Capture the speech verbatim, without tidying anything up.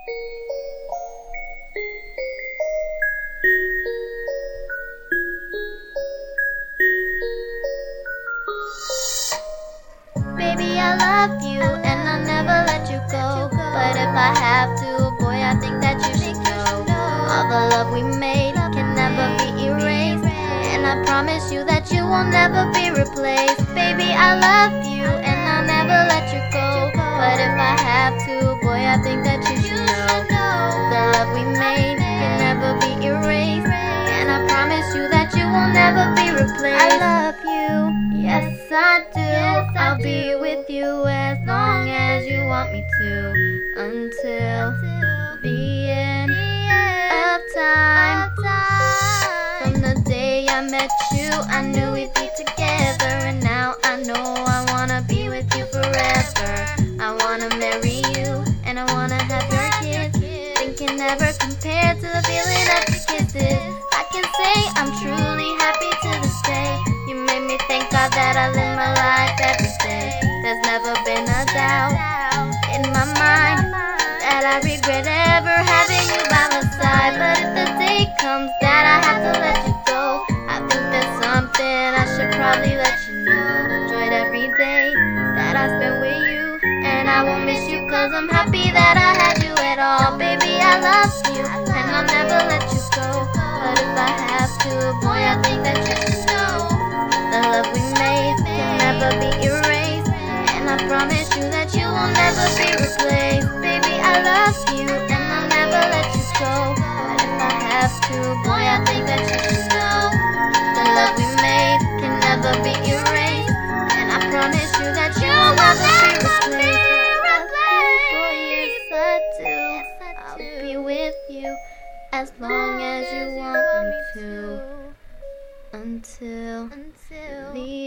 Baby, I love you and I'll never let you go. But if I have to, boy, I think that you should know all the love we made can never be erased. And I promise you that you will never be replaced. Baby, I love you and I'll never let you go. But if I have to, boy, I think that you should know the love we made can never be erased. And I promise you that you will never be replaced. I love you, yes I do. I'll be with you as long as you want me to, until the end of time. From the day I met you, I knew we'd be together, and now I know I wanna be with you forever. I wanna marry you, and I wanna have your kids. Think can never compare to the feeling of your kisses. I can say I'm truly happy to this day. You made me thank God that I live my life every day. There's never been a doubt in my mind that I regret ever having you by my side. But if the day comes that I have to let you go, I think there's something I should probably let you know. Enjoyed every day that I spent with you, and I won't miss you cause I'm happy that I had you at all. Baby, I love you and I'll never let you go. But if I have to, boy, I think that you should know the love we made can never be erased. And I promise you that you will never be replaced. Baby, I love you and I'll never let you go. But if I have to, boy, I think that you should know the love we made can never be erased. And I promise you that you will never be replaced. Boy, yes I do. I'll be with you as long as you want me to, until the